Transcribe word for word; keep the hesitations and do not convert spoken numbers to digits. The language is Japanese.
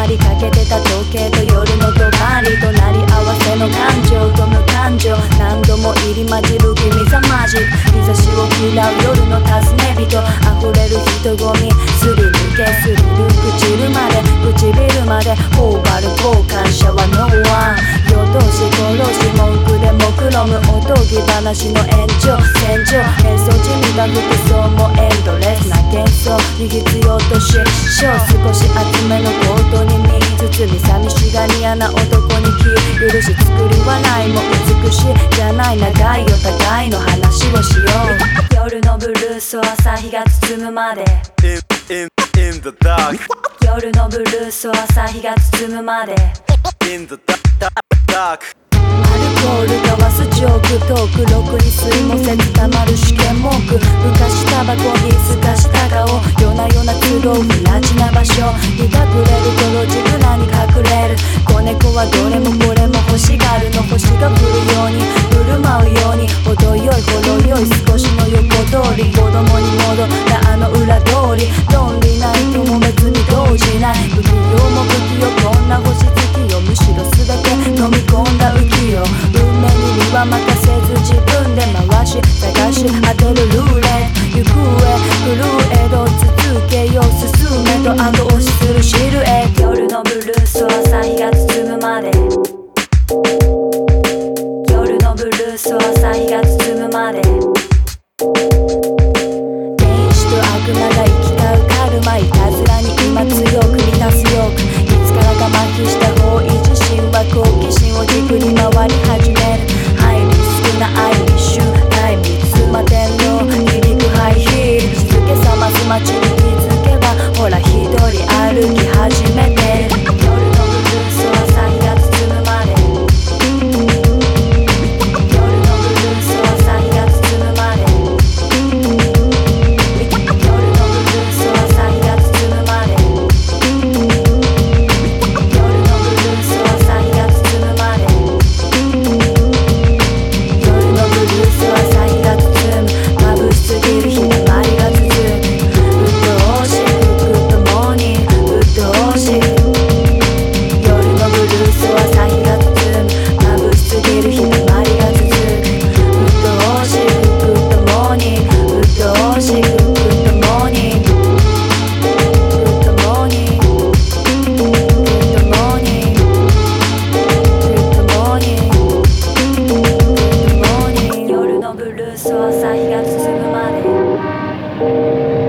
まりかけてた時計と夜のとばり隣り合わせの感情と無感情何度も入り混じる君ざまじ日差しを嫌う夜の尋ね人溢れる人混みすり抜けすりる唇まで唇まで頬張る交換者はノーワン夜通し殺し文句で目論むおとぎ話の延長線上演奏地味な服装もエンドレスな幻想に必要とし少し厚めのコートに身包み寂しがり屋な男に気許し作り笑いも美しいじゃない長いお互いの話をしよう夜のブルースを朝日が包むまで In, in, in the dark 夜のブルースを朝日が包むまで In the dark アルコール交わすジョークトークろくに水もせずたまる試験文句昔タバコにすかした顔夜な夜な集う不らちな場所日が暮れる泥地裏に隠れる子猫はどれもこれも欲しがるの星が降るように振る舞うように程よいほろよい少しの横通り子供に戻ったあの裏通り論理ないとも別に動じない不器用も不器用こんな星好きよむしろ全て飲み込んだ浮世運命に身は任せず自分で回し探し当てるルーレット行方狂えど続けよう進めと後押しするシルエット夜のブルースを朝日が包むまで夜のブルースを朝日が包むまで天使と悪魔が行き交うカルマいたずらに今強く満たすよくいつからか麻痺した方位自身は好奇心を軸に回り始めるハイリスクな愛に集大密摩天楼響くハイヒール静けさます街に気づけばほら一人歩き始めてる夜のブルースを朝日が包むまで夜のブルースを朝日が包むまで夜のブルースを朝日が包むまで夜のブルースを朝日が包むまで夜のブルースを朝日が包む眩しすぎる日だまりが続くうっとうしくくともにうっとうしく夜のブルースを朝日が包む眩しすぎる日だまりが続くうっとうしくくともにうっとうしくくともにくともにくともにくともに夜のブルースを朝日が包むまで